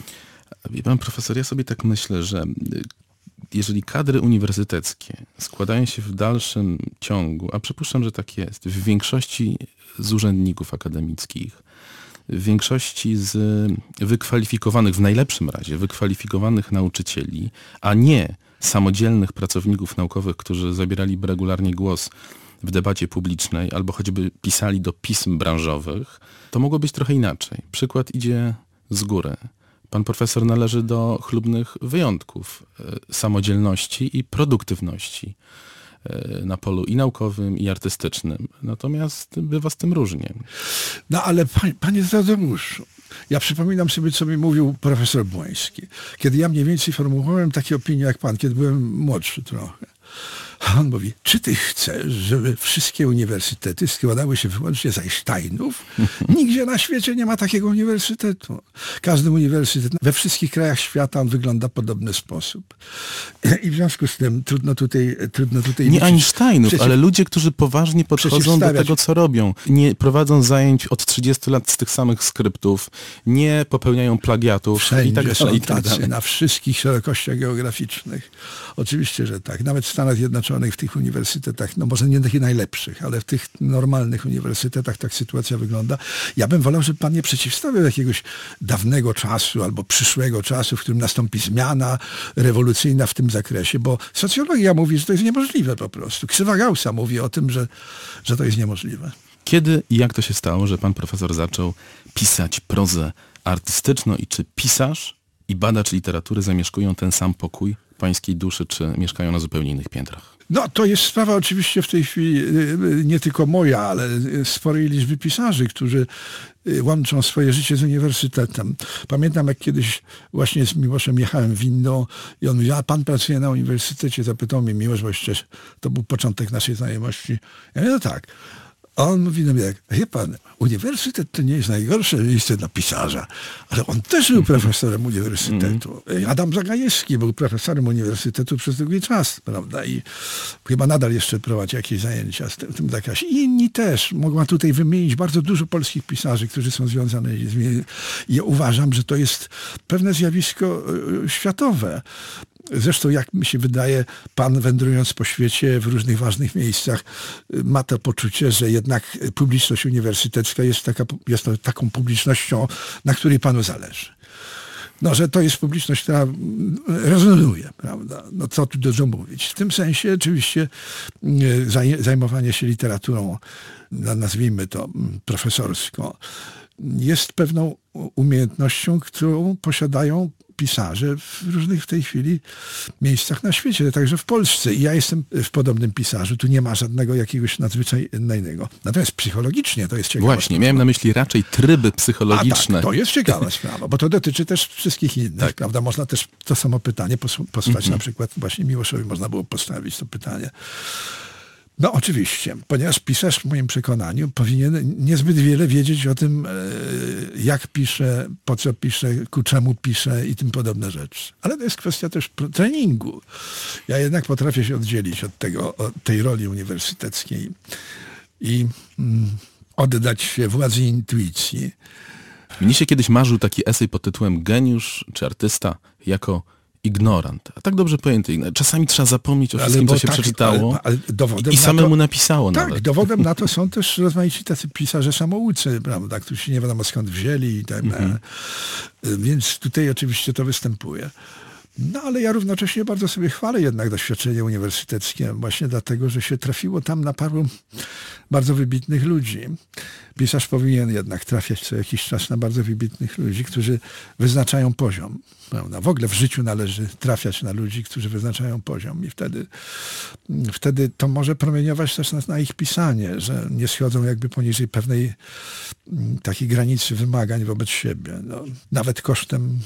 Wie pan profesor, ja sobie tak myślę, że jeżeli kadry uniwersyteckie składają się w dalszym ciągu, a przypuszczam, że tak jest, w większości z urzędników akademickich, w większości z wykwalifikowanych, w najlepszym razie wykwalifikowanych nauczycieli, a nie samodzielnych pracowników naukowych, którzy zabieraliby regularnie głos w debacie publicznej albo choćby pisali do pism branżowych, to mogło być trochę inaczej. Przykład idzie z góry. Pan profesor należy do chlubnych wyjątków samodzielności i produktywności. na polu i naukowym, i artystycznym. Natomiast bywa z tym różnie. No ale panie Tadeuszu, ja przypominam sobie, co mi mówił profesor Błoński. Kiedy ja mniej więcej formułowałem takie opinie jak pan, kiedy byłem młodszy trochę. A on mówi, czy ty chcesz, żeby wszystkie uniwersytety składały się wyłącznie z Einsteinów? Nigdzie na świecie nie ma takiego uniwersytetu. Każdy uniwersytet we wszystkich krajach świata on wygląda w podobny sposób. I w związku z tym trudno tutaj nie Einsteinów, ale ludzie, którzy poważnie podchodzą do tego, co robią. Nie prowadzą zajęć od 30 lat z tych samych skryptów, nie popełniają plagiatów wszędzie i tak dalej, i tak tacy, dalej. na wszystkich szerokościach geograficznych. Oczywiście, że tak. Nawet w Stanach Zjednoczonych, w tych uniwersytetach, no może nie takich najlepszych, ale w tych normalnych uniwersytetach tak sytuacja wygląda. Ja bym wolał, żeby pan nie przeciwstawiał jakiegoś dawnego czasu albo przyszłego czasu, w którym nastąpi zmiana rewolucyjna w tym zakresie, bo socjologia mówi, że to jest niemożliwe po prostu. Krzywa Gaussa mówi o tym, że to jest niemożliwe. Kiedy i jak to się stało, że pan profesor zaczął pisać prozę artystyczną i czy pisarz i badacz literatury zamieszkują ten sam pokój pańskiej duszy, czy mieszkają na zupełnie innych piętrach? No to jest sprawa oczywiście w tej chwili nie tylko moja, ale sporej liczby pisarzy, którzy łączą swoje życie z uniwersytetem. Pamiętam, jak kiedyś właśnie z Miłoszem jechałem windą i on mówi, a pan pracuje na uniwersytecie? Zapytał mnie Miłosz, bo jeszcze to był początek naszej znajomości. Ja mówię, no tak. A on mówi do mnie tak, wie pan, uniwersytet to nie jest najgorsze miejsce dla pisarza, ale on też był profesorem uniwersytetu. Adam Zagajewski był profesorem uniwersytetu przez długi czas, prawda, i chyba nadal jeszcze prowadzi jakieś zajęcia w tym zakresie. I inni też. Mogła tutaj wymienić bardzo dużo polskich pisarzy, którzy są związani z nimi. I uważam, że to jest pewne zjawisko światowe. Zresztą, jak mi się wydaje, pan wędrując po świecie w różnych ważnych miejscach ma to poczucie, że jednak publiczność uniwersytecka jest taką publicznością, na której panu zależy. No, że to jest publiczność, która rezonuje, prawda? No co tu dużo mówić. W tym sensie oczywiście zajmowanie się literaturą, nazwijmy to profesorską, jest pewną umiejętnością, którą posiadają pisarze w różnych w tej chwili miejscach na świecie, także w Polsce. I ja jestem w podobnym pisarzu. Tu nie ma żadnego jakiegoś nadzwyczajnego. Natomiast psychologicznie to jest ciekawe. Właśnie, miałem na myśli raczej tryby psychologiczne. Tak, to jest ciekawa sprawa, bo to dotyczy też wszystkich innych, tak. Prawda? Można też to samo pytanie posłać, na przykład właśnie Miłoszowi można było postawić to pytanie. No oczywiście, ponieważ pisarz w moim przekonaniu powinien niezbyt wiele wiedzieć o tym, jak pisze, po co pisze, ku czemu pisze i tym podobne rzeczy. Ale to jest kwestia też treningu. Ja jednak potrafię się oddzielić od tej roli uniwersyteckiej i oddać się władzy intuicji. Mnie się kiedyś marzył taki esej pod tytułem Geniusz czy artysta jako ignorant. A tak dobrze pojęty. Czasami trzeba zapomnieć o wszystkim, co się przeczytało ale i samemu napisało tak, nawet. Dowodem na to są też rozmaici tacy pisarze samoucy, prawda, którzy się nie wiadomo skąd wzięli i tak dalej. Więc tutaj oczywiście to występuje. No ale ja równocześnie bardzo sobie chwalę jednak doświadczenie uniwersyteckie, właśnie dlatego, że się trafiło tam na paru bardzo wybitnych ludzi. Pisarz powinien jednak trafiać co jakiś czas na bardzo wybitnych ludzi, którzy wyznaczają poziom. Prawda? W ogóle w życiu należy trafiać na ludzi, którzy wyznaczają poziom i wtedy to może promieniować też na ich pisanie, że nie schodzą jakby poniżej pewnej takiej granicy wymagań wobec siebie. No, nawet kosztem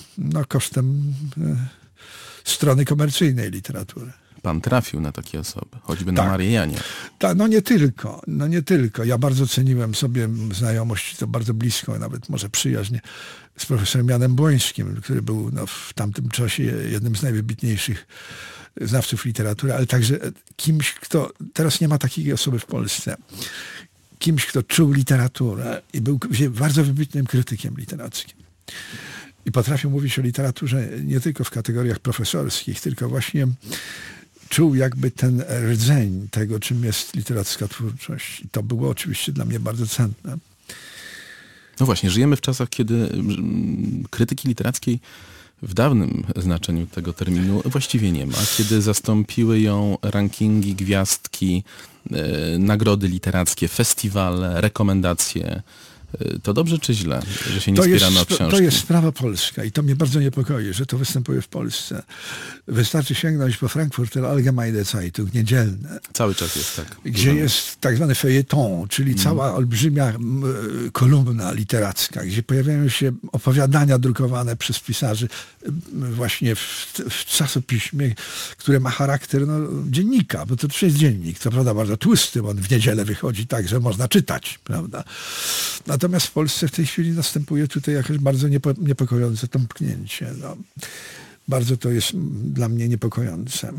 strony komercyjnej literatury. Pan trafił na takie osoby, choćby na Marię Janię. No nie tylko. Ja bardzo ceniłem sobie znajomość, to bardzo blisko, nawet może przyjaźń z profesorem Janem Błońskim, który był w tamtym czasie jednym z najwybitniejszych znawców literatury, ale także kimś, kto, teraz nie ma takiej osoby w Polsce, kimś, kto czuł literaturę i był bardzo wybitnym krytykiem literackim. I potrafił mówić o literaturze nie tylko w kategoriach profesorskich, tylko właśnie czuł jakby ten rdzeń tego, czym jest literacka twórczość. I to było oczywiście dla mnie bardzo cenne. No właśnie, żyjemy w czasach, kiedy krytyki literackiej w dawnym znaczeniu tego terminu właściwie nie ma. Kiedy zastąpiły ją rankingi, gwiazdki, nagrody literackie, festiwale, rekomendacje To dobrze czy źle, że się nie spieramy o książki? To jest sprawa polska i to mnie bardzo niepokoi, że to występuje w Polsce. Wystarczy sięgnąć po Frankfurter Allgemeine Zeitung, niedzielne. Cały czas jest tak. Gdzie jest tak zwany feuilleton, czyli cała olbrzymia kolumna literacka, gdzie pojawiają się opowiadania drukowane przez pisarzy właśnie w czasopiśmie, które ma charakter dziennika, bo to też jest dziennik, co prawda bardzo tłusty, on w niedzielę wychodzi tak, że można czytać, prawda? Natomiast w Polsce w tej chwili następuje tutaj jakieś bardzo niepokojące tąpnięcie. Bardzo to jest dla mnie niepokojące,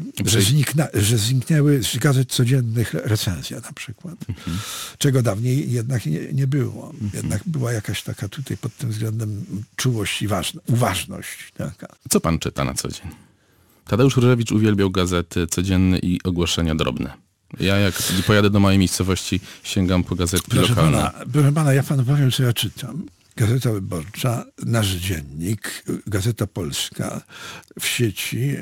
że zniknęły z gazet codziennych recenzja na przykład, czego dawniej jednak nie było. Jednak była jakaś taka tutaj pod tym względem czułość i uważność. Taka. Co pan czyta na co dzień? Tadeusz Różewicz uwielbiał gazety codzienne i ogłoszenia drobne. Ja jak pojadę do mojej miejscowości, sięgam po gazetki lokalne. Proszę pana, ja panu powiem, co ja czytam. Gazeta Wyborcza, Nasz Dziennik, Gazeta Polska, w sieci,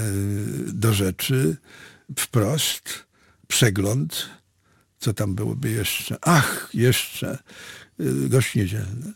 Do Rzeczy, Wprost, Przegląd, co tam byłoby jeszcze? Jeszcze Gość Niedzielny.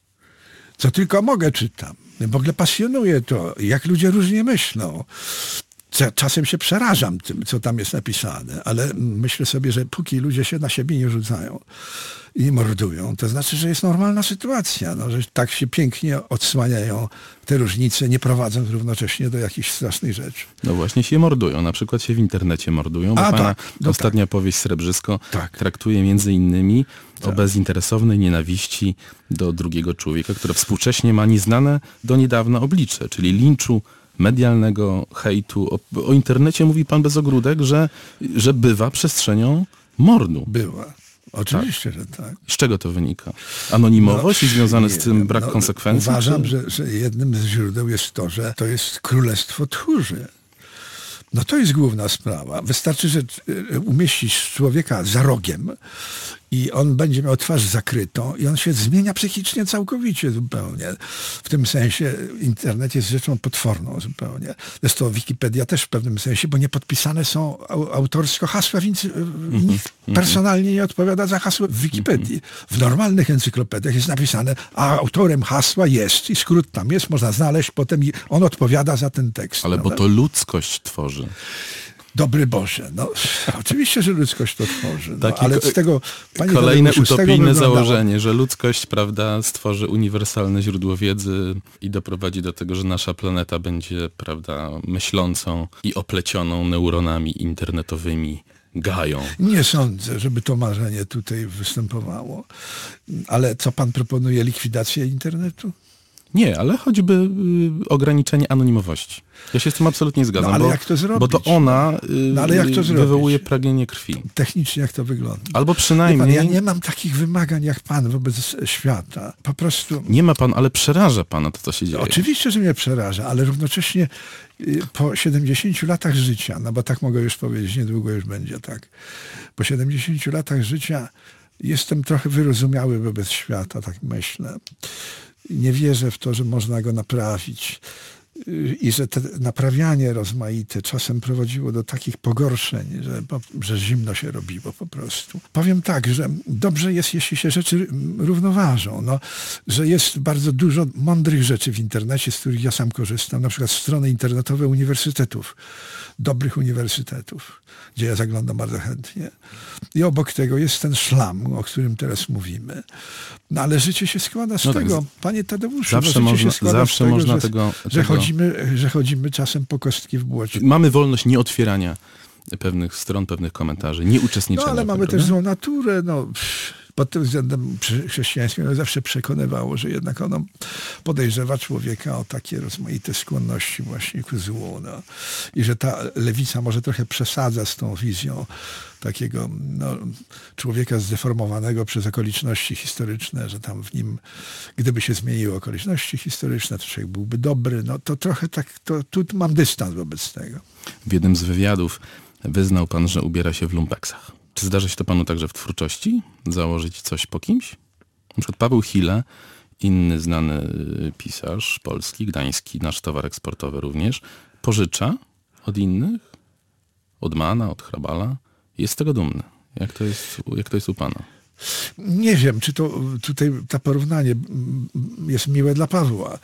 Co tylko mogę czytam. W ogóle pasjonuje to, jak ludzie różnie myślą. Czasem się przerażam tym, co tam jest napisane, ale myślę sobie, że póki ludzie się na siebie nie rzucają i nie mordują, to znaczy, że jest normalna sytuacja, że tak się pięknie odsłaniają te różnice, nie prowadząc równocześnie do jakichś strasznych rzeczy. No właśnie się mordują, na przykład się w internecie mordują, bo pana ostatnia powieść Srebrzysko traktuje między innymi o bezinteresownej nienawiści do drugiego człowieka, które współcześnie ma nieznane do niedawna oblicze, czyli linczu medialnego, hejtu. O internecie mówi pan bez ogródek, że bywa przestrzenią mordu. Była. Oczywiście, że tak. Z czego to wynika? Anonimowość i związane z tym brak konsekwencji? Uważam, że jednym z źródeł jest to, że to jest królestwo tchórzy. To jest główna sprawa. Wystarczy, że umieścisz człowieka za rogiem i on będzie miał twarz zakrytą i on się zmienia psychicznie całkowicie zupełnie. W tym sensie internet jest rzeczą potworną zupełnie. Zresztą Wikipedia też w pewnym sensie, bo nie podpisane są autorsko hasła, więc nikt personalnie nie odpowiada za hasło w Wikipedii. W normalnych encyklopediach jest napisane, a autorem hasła jest i skrót tam jest, można znaleźć potem i on odpowiada za ten tekst. Ale bo to ludzkość tworzy. Dobry Boże, oczywiście, że ludzkość to tworzy, ale z tego... Kolejne utopijne założenie, że ludzkość, prawda, stworzy uniwersalne źródło wiedzy i doprowadzi do tego, że nasza planeta będzie, prawda, myślącą i oplecioną neuronami internetowymi gają. Nie sądzę, żeby to marzenie tutaj występowało. Ale co pan proponuje? Likwidację internetu? Nie, ale choćby ograniczenie anonimowości. Ja się z tym absolutnie nie zgadzam, ale jak to zrobić? Bo to ona wywołuje pragnienie krwi. Technicznie jak to wygląda? Albo przynajmniej... Ja nie mam takich wymagań jak pan wobec świata. Po prostu... Nie ma pan, ale przeraża pana to, co się dzieje. Oczywiście, że mnie przeraża, ale równocześnie po 70 latach życia, bo tak mogę już powiedzieć, niedługo już będzie tak, po 70 latach życia jestem trochę wyrozumiały wobec świata, tak myślę. Nie wierzę w to, że można go naprawić i że to naprawianie rozmaite czasem prowadziło do takich pogorszeń, że zimno się robiło po prostu. Powiem tak, że dobrze jest, jeśli się rzeczy równoważą, że jest bardzo dużo mądrych rzeczy w internecie, z których ja sam korzystam, na przykład strony internetowe uniwersytetów, dobrych uniwersytetów, gdzie ja zaglądam bardzo chętnie. I obok tego jest ten szlam, o którym teraz mówimy. Ale życie się składa z tego, panie Tadeuszu, że chodzimy czasem po kostki w błocie. Mamy wolność nieotwierania pewnych stron, pewnych komentarzy, nie uczestniczenia. Ale mamy też złą naturę, pod tym względem chrześcijaństwo mnie zawsze przekonywało, że jednak ono podejrzewa człowieka o takie rozmaite skłonności właśnie ku złu. I że ta lewica może trochę przesadza z tą wizją takiego człowieka zdeformowanego przez okoliczności historyczne, że tam w nim, gdyby się zmieniły okoliczności historyczne, to człowiek byłby dobry. To trochę tak, tu mam dystans wobec tego. W jednym z wywiadów wyznał pan, że ubiera się w lumpeksach. Czy zdarza się to panu także w twórczości? Założyć coś po kimś? Na przykład Paweł Hile, inny znany pisarz polski, gdański, nasz towar eksportowy również, pożycza od innych, od Mana, od Hrabala. Jest z tego dumny. Jak to jest u pana? Nie wiem, czy to tutaj to porównanie jest miłe dla Pawła,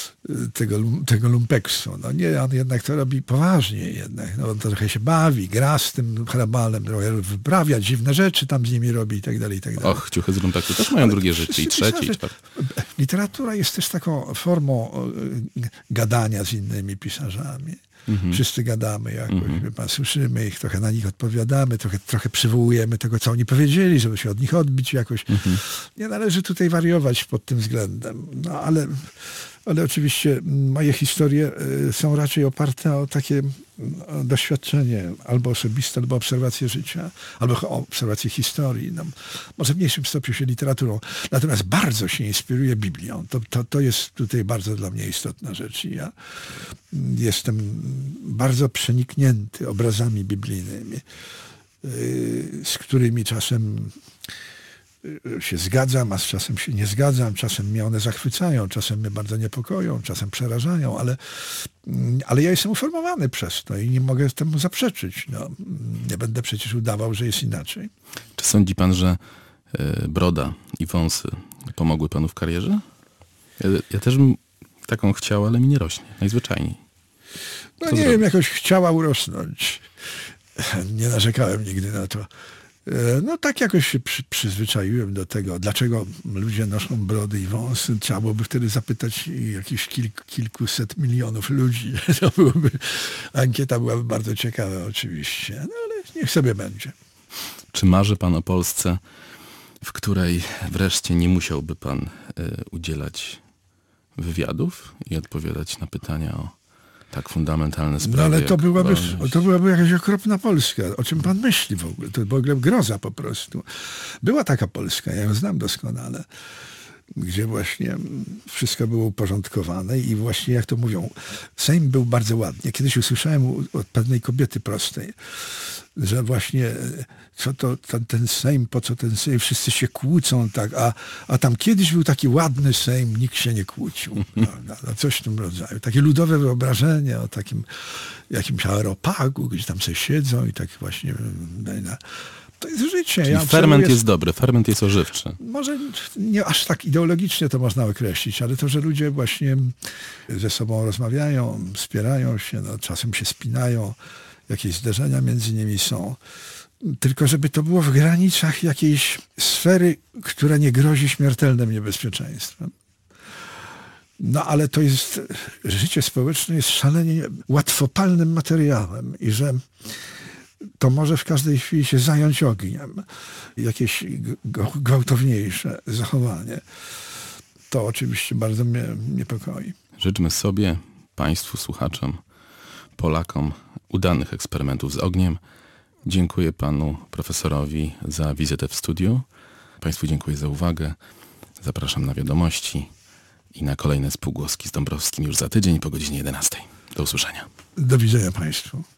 tego lumpeksu. No nie, on jednak to robi poważnie jednak. No, on trochę się bawi, gra z tym hrabalem, trochę wyprawia dziwne rzeczy tam z nimi robi i tak dalej, i tak dalej. Och, ciuchy z lumpeksu też mają drugie życie, i trzecie, i czwarte. Literatura jest też taką formą gadania z innymi pisarzami. Wszyscy gadamy jakoś, słyszymy ich, trochę na nich odpowiadamy, trochę przywołujemy tego, co oni powiedzieli, żeby się od nich odbić jakoś. Nie należy tutaj wariować pod tym względem. No, ale oczywiście moje historie są raczej oparte o takie doświadczenie albo osobiste, albo obserwacje życia, albo obserwacje historii. No, może w mniejszym stopniu się literaturą. Natomiast bardzo się inspiruję Biblią. To jest tutaj bardzo dla mnie istotna rzecz. I ja jestem bardzo przeniknięty obrazami biblijnymi, z którymi czasem się zgadzam, a z czasem się nie zgadzam, czasem mnie one zachwycają, czasem mnie bardzo niepokoją, czasem przerażają, ale ja jestem uformowany przez to i nie mogę temu zaprzeczyć. No, nie będę przecież udawał, że jest inaczej. Czy sądzi pan, że broda i wąsy pomogły panu w karierze? Ja też bym taką chciał, ale mi nie rośnie, najzwyczajniej. No nie wiem, jakoś chciała urosnąć. Nie narzekałem nigdy na to. No tak jakoś się przyzwyczaiłem do tego, dlaczego ludzie noszą brody i wąsy. Trzeba byłoby wtedy zapytać jakichś kilkuset milionów ludzi. To byłoby, ankieta byłaby bardzo ciekawa oczywiście, no ale niech sobie będzie. Czy marzy pan o Polsce, w której wreszcie nie musiałby pan udzielać wywiadów i odpowiadać na pytania o tak fundamentalne sprawy? No ale to byłaby jakaś okropna Polska. O czym pan myśli w ogóle? To w ogóle groza po prostu. Była taka Polska, ja ją znam doskonale, gdzie właśnie wszystko było uporządkowane i właśnie, jak to mówią, Sejm był bardzo ładnie. Kiedyś usłyszałem od pewnej kobiety prostej, że właśnie co to ten Sejm, po co ten Sejm, wszyscy się kłócą, tak, a tam kiedyś był taki ładny Sejm, nikt się nie kłócił. Prawda? No, coś w tym rodzaju. Takie ludowe wyobrażenie o takim jakimś aeropagu, gdzie tam sobie siedzą i tak właśnie... To jest życie. Czyli ferment jest dobry, ferment jest ożywczy. Może nie aż tak ideologicznie to można określić, ale to, że ludzie właśnie ze sobą rozmawiają, wspierają się, no, czasem się spinają, jakieś zderzenia między nimi są. Tylko żeby to było w granicach jakiejś sfery, która nie grozi śmiertelnym niebezpieczeństwem. No ale to jest, życie społeczne jest szalenie łatwopalnym materiałem i że to może w każdej chwili się zająć ogniem. Jakieś gwałtowniejsze zachowanie. To oczywiście bardzo mnie niepokoi. Życzmy sobie, państwu, słuchaczom, Polakom udanych eksperymentów z ogniem. Dziękuję panu profesorowi za wizytę w studiu. Państwu dziękuję za uwagę. Zapraszam na wiadomości i na kolejne spółgłoski z Dąbrowskim już za tydzień po godzinie 11. Do usłyszenia. Do widzenia państwu.